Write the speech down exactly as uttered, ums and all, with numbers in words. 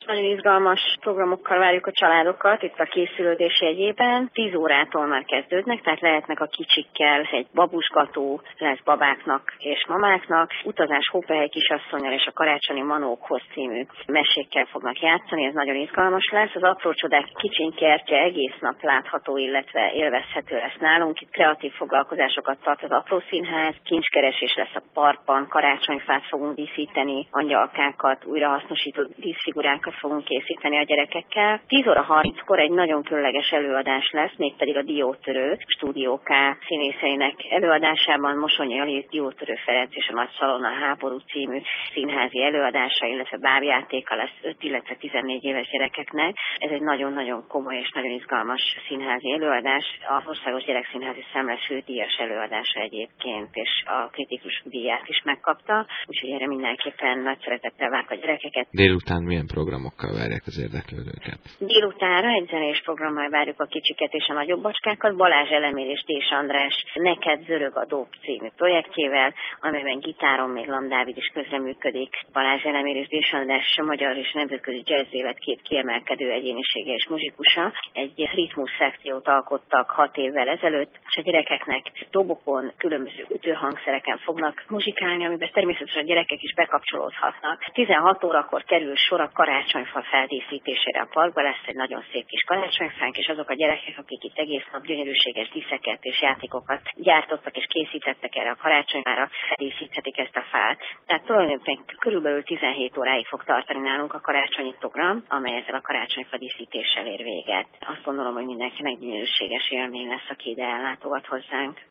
Nagyon izgalmas programokkal várjuk a családokat, itt a készülődés jegyében. tíz órától már kezdődnek, tehát lehetnek a kicsikkel egy babusgató, lesz babáknak és mamáknak. Utazás Hópehely kisasszonnyal és a Karácsonyi Manókhoz című mesékkel fognak játszani, ez nagyon izgalmas lesz. Az Apró Csodák kicsiny kertje egész nap látható, illetve élvezhető lesz nálunk. Itt kreatív foglalkozásokat tart az Apró Színház, kincskeresés lesz a parkban, karácsonyfát fogunk díszíteni, angyalkákat, újrahasznosított díszfigurákat fogunk készíteni a gyerekekkel. tíz óra harminckor egy nagyon különleges előadás lesz, mégpedig a Diótörő Stúdió K színészeinek előadásában Mosonyi Ali, Diótörő Ferenc és a Nagy Szalonna Háború című színházi előadása, illetve bábjátéka lesz öt, illetve tizennégy éves gyerekeknek. Ez egy nagyon-nagyon komoly és nagyon izgalmas színházi előadás. Az Országos Gyerekszínházi Szemles fődíjas előadása egyébként, és a kritikus díját is megkapta, úgyhogy erre mindenképpen nagy szeretettel várjuk a gyerekeket. Délután milyen programokkal várják az érdeklődőket? Délutánra egy zenés programmal várjuk a kicsiket és a nagyobb bacskákat. Balázs Elemér és Dés András Neked zörög a dob című projektjével, amelyben gitáron még Lam Dávid is közreműködik. Balázs Elemér és Dés András magyar és nemzetközi jazz élet két kiemelkedő egyénisége és muzsikusa. Egy ritmus szekciót alkottak hat évvel ezelőtt, és a gyerekeknek dobokon, különböző ütőhangszereken fognak muzsikálni, amiben természetesen a gyerekek is bekapcsolódhatnak. tizenhat órakor kerül sor a karácsonyfa feldíszítésére a parkban, lesz egy nagyon szép kis karácsonyfánk, és azok a gyerekek, akik itt egész nap gyönyörűséges díszeket és játékokat gyártottak és készítettek erre a karácsonyfára, feldíszíthetik ezt a fát. Tehát tulajdonképpen körülbelül tizenhét óráig fog tartani nálunk a karácsonyi program, amely ezzel a karácsonyfa díszítéssel ér véget. Azt gondolom, hogy mindenkinek gyönyörűséges élmény lesz, aki ide ellátogat hozzánk.